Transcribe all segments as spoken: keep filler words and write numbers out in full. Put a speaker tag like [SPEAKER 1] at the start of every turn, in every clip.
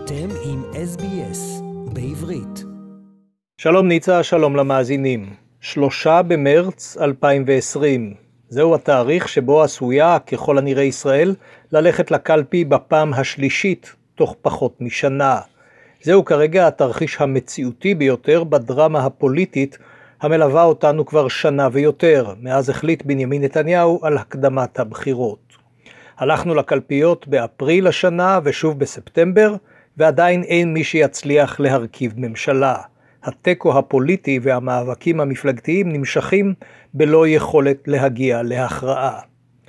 [SPEAKER 1] אתם עם אס בי אס בעברית.
[SPEAKER 2] שלום ניצה, שלום למאזינים. שלושה במרץ אלפיים ועשרים. זהו התאריך שבו עשויה, ככל הנראה ישראל, ללכת לקלפי בפעם השלישית תוך פחות משנה. זהו כרגע התרחיש המציאותי ביותר בדרמה הפוליטית המלווה אותנו כבר שנה ויותר, מאז החליט בנימין נתניהו על הקדמת הבחירות. הלכנו לקלפיות באפריל השנה ושוב בספטמבר, ועדיין אין מי שיצליח להרכיב ממשלה. הטקו הפוליטי והמאבקים המפלגתיים נמשכים בלא יכולת להגיע להכרעה.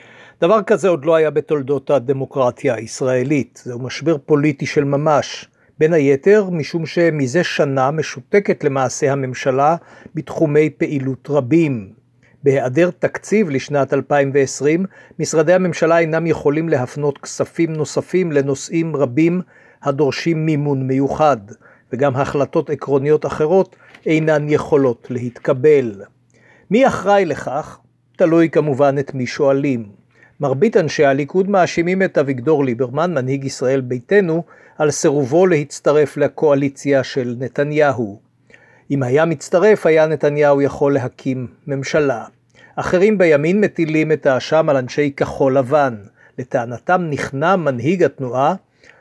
[SPEAKER 2] דבר כזה עוד לא היה בתולדות הדמוקרטיה הישראלית. זהו משבר פוליטי של ממש. בין היתר משום שמזה שנה משותקת למעשה הממשלה בתחומי פעילות רבים. בהיעדר תקציב לשנת אלפיים ועשרים, משרדי הממשלה אינם יכולים להפנות כספים נוספים לנושאים רבים הדורשים מימון מיוחד, וגם החלטות עקרוניות אחרות אינן יכולות להתקבל. מי אחראי לכך? תלוי כמובן את מי שואלים. מרבית אנשי הליכוד מאשימים את אביגדור ליברמן, מנהיג ישראל ביתנו, על סירובו להצטרף לקואליציה של נתניהו. אם היה מצטרף, היה נתניהו יכול להקים ממשלה. אחרים בימין מטילים את האשם על אנשי כחול לבן. לטענתם נכנע מנהיג התנועה,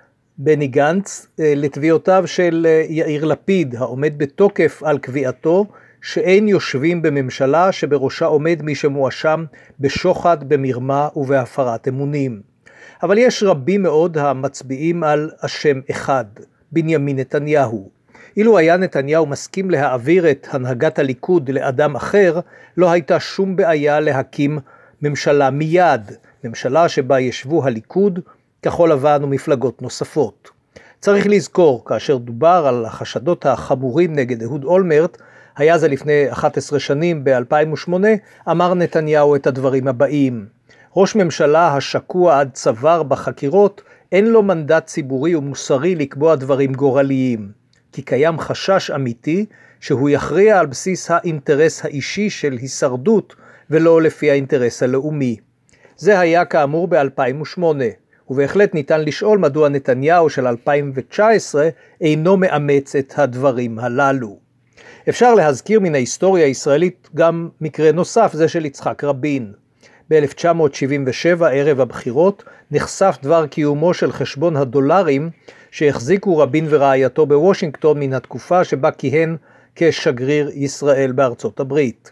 [SPEAKER 2] בני גנץ, לתביעותיו של יאיר לפיד, העומד בתוקף על קביעתו שאין יושבים בממשלה שבראשה עומד מי שמואשם בשוחד, במרמה ובהפרת אמונים. אבל יש רבים מאוד המצביעים על השם אחד, בנימין נתניהו. אילו היה נתניהו מסכים להעביר את הנהגת הליכוד לאדם אחר, לא הייתה שום בעיה להקים ממשלה מיד, ממשלה שבה ישבו הליכוד, כחול לבן ומפלגות נוספות. צריך לזכור, כאשר דובר על החשדות החמורים נגד אהוד אולמרט, היה זה לפני אחת עשרה שנים ב-אלפיים ושמונה, אמר נתניהו את הדברים הבאים: ראש ממשלה השקוע עד צוואר בחקירות, אין לו מנדט ציבורי ומוסרי לקבוע דברים גורליים, כי קיים חשש אמיתי שהוא יכריע על בסיס האינטרס האישי של הישרדות ולא לפי האינטרס הלאומי. זה היה כאמור ב-אלפיים ושמונה, ובהחלט ניתן לשאול מדוע נתניהו של אלפיים תשע עשרה אינו מאמץ את הדברים הללו. אפשר להזכיר מן ההיסטוריה הישראלית גם מקרה נוסף, זה של יצחק רבין. ב-אלף תשע מאות שבעים ושבע, ערב הבחירות, נחשף דבר קיומו של חשבון הדולרים שהחזיקו רבין ורעייתו בוושינגטון מן התקופה שבה כיהן כשגריר ישראל בארצות הברית.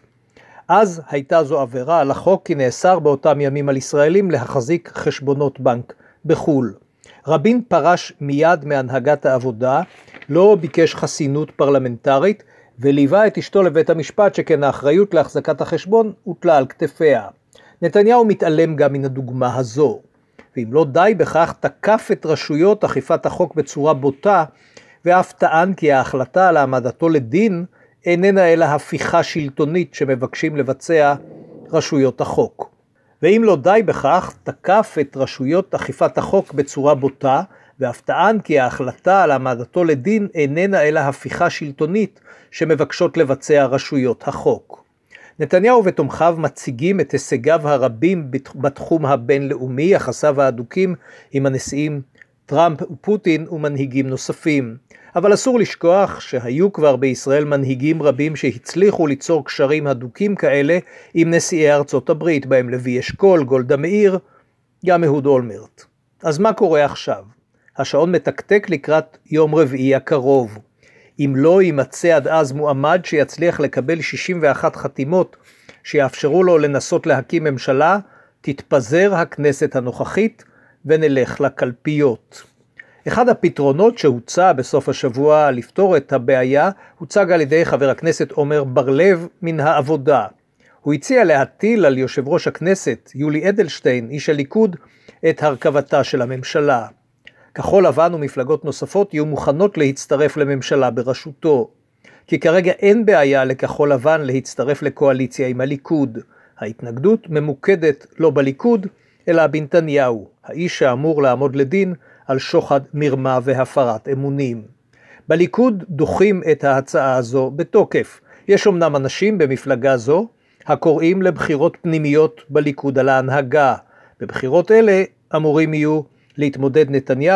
[SPEAKER 2] אז הייתה זו עבירה על החוק, כי נאסר באותם ימים על ישראלים להחזיק חשבונות בנק בחול. רבין פרש מיד מהנהגת העבודה, לא ביקש חסינות פרלמנטרית, וליווה את אשתו לבית המשפט, שכן האחריות להחזקת החשבון הוטלה על כתפיה. נתניהו מתעלם גם מן הדוגמה הזו. ואם לא די בכך, תקף את רשויות אכיפת החוק בצורה בוטה, ואף טען כי ההחלטה על העמדתו לדין איננה אלא הפיכה שלטונית שמבקשים לבצע רשויות החוק. ואם לא די בכך, תקף את רשויות אכיפת החוק בצורה בוטה, ואף טען כי ההחלטה על העמדתו לדין איננה אלא הפיכה שלטונית שמבקשות לבצע רשויות החוק. נתניהו ותומכיו מציגים את הישגיו הרבים בתחום הבינלאומי, יחסיו ההדוקים עם הנשיאים טראמפ ופוטין ומנהיגים נוספים. אבל אסור לשכוח שהיו כבר בישראל מנהיגים רבים שהצליחו ליצור קשרים הדוקים כאלה עם נשיאי ארצות הברית, בהם לוי אשכול, גולדה מאיר, גם אהוד אולמרט. אז מה קורה עכשיו? השעון מתקתק לקראת יום רביעי הקרוב. אם לא יימצא עד אז מועמד שיצליח לקבל שישים ואחת חתימות שיאפשרו לו לנסות להקים ממשלה, תתפזר הכנסת הנוכחית ונלך לקלפיות. אחד הפתרונות שהוצע בסוף השבוע לפתור את הבעיה, הוצג על ידי חבר הכנסת עומר בר-לב מן העבודה. הוא הציע להטיל על יושב ראש הכנסת, יולי אדלשטיין, איש הליכוד, את הרכבתה של הממשלה. כחול לבן ומפלגות נוספות יהיו מוכנות להצטרף לממשלה בראשותו. כי כרגע אין בעיה לכחול לבן להצטרף לקואליציה עם הליכוד. ההתנגדות ממוקדת לא בליכוד, אלא בנתניהו, האיש שאמור לעמוד לדין על שוחד, מרמה והפרת אמונים. בליכוד דוחים את ההצעה הזו בתוקף. יש אמנם אנשים במפלגה זו הקוראים לבחירות פנימיות בליכוד על ההנהגה. בבחירות אלה אמורים יהיו להתמודד נתניהו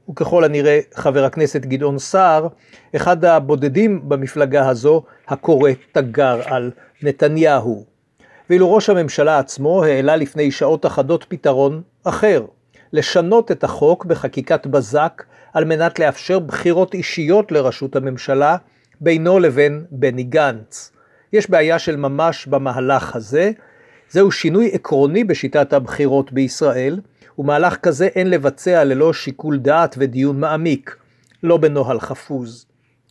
[SPEAKER 2] וככל הנראה חבר הכנסת גדעון סער, אחד הבודדים במפלגה הזו הקורא תגר על נתניהו. ואילו ראש הממשלה עצמו העלה לפני שעות אחדות פתרון אחר, לשנות את החוק בחקיקת בזק על מנת לאפשר בחירות אישיות לראשות הממשלה בינו לבין בני גנץ. יש בעיה של ממש במהלך הזה, זהו שינוי עקרוני בשיטת הבחירות בישראל, ומהלך כזה אין לבצע ללא שיקול דעת ודיון מעמיק, לא בנוהל חפוז.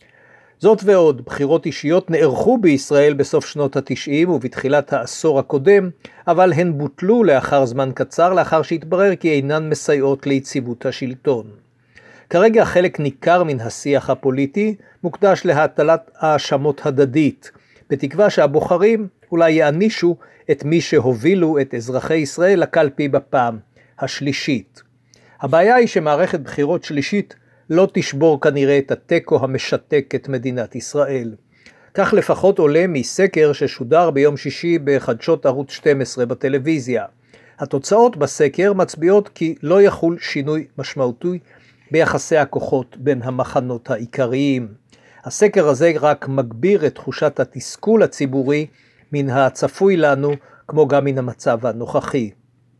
[SPEAKER 2] זאת ועוד, בחירות אישיות נערכו בישראל בסוף שנות התשעים ובתחילת העשור הקודם, אבל הן בוטלו לאחר זמן קצר, לאחר שהתברר כי אינן מסייעות ליציבות השלטון. כרגע חלק ניכר מן השיח הפוליטי מוקדש להטלת האשמות הדדית, בתקווה שהבוחרים אולי יענישו את מי שהובילו את אזרחי ישראל לקלפי בפעם השלישית. הבעיה היא שמערכת בחירות שלישית לא תשבור כנראה את הטקו המשתק את מדינת ישראל. כך לפחות עולה מסקר ששודר ביום שישי בחדשות ערוץ שתים עשרה בטלוויזיה. התוצאות בסקר מצביעות כי לא יחול שינוי משמעותי ביחסי הכוחות בין המחנות העיקריים. הסקר הזה רק מגביר את תחושת התסכול הציבורי מן הצפוי לנו, כמו גם מן המצב הנוכחי.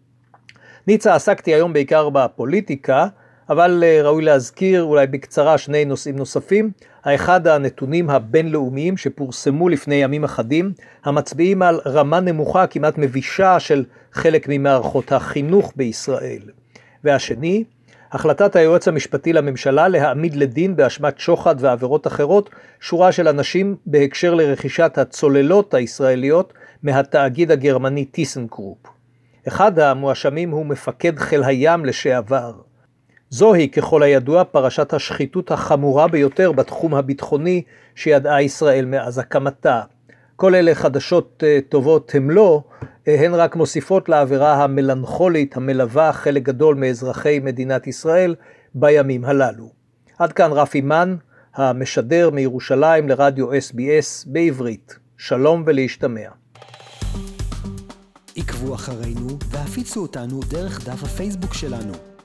[SPEAKER 2] ניצה, עסקתי היום בעיקר בפוליטיקה, אבל ראוי להזכיר אולי בקצרה שני נושאים נוספים. האחד, הנתונים הבינלאומיים שפורסמו לפני ימים אחדים, המצביעים על רמה נמוכה כמעט מבישה של חלק ממערכות החינוך בישראל. והשני, החלטת היועץ המשפטי לממשלה להעמיד לדין באשמת שוחד ועבירות אחרות שורה של אנשים בהקשר לרכישת הצוללות הישראליות מהתאגיד הגרמני טיסנקרופ. אחד המואשמים הוא מפקד חיל הים לשעבר. זוהי ככל הידוע פרשת השחיתות החמורה ביותר בתחום הביטחוני שידעה ישראל מאז הקמתה. כל אלה חדשות טובות הם לא, הן רק מוסיפות לעבירה המלנכולית המלווה חלק גדול מאזרחי מדינת ישראל בימים הללו. עד כאן רפי מן, המשדר מירושלים לרדיו אס בי אס בעברית. שלום ולהשתמע.
[SPEAKER 1] עקבו אחרינו והפיצו אותנו דרך דף הפייסבוק שלנו.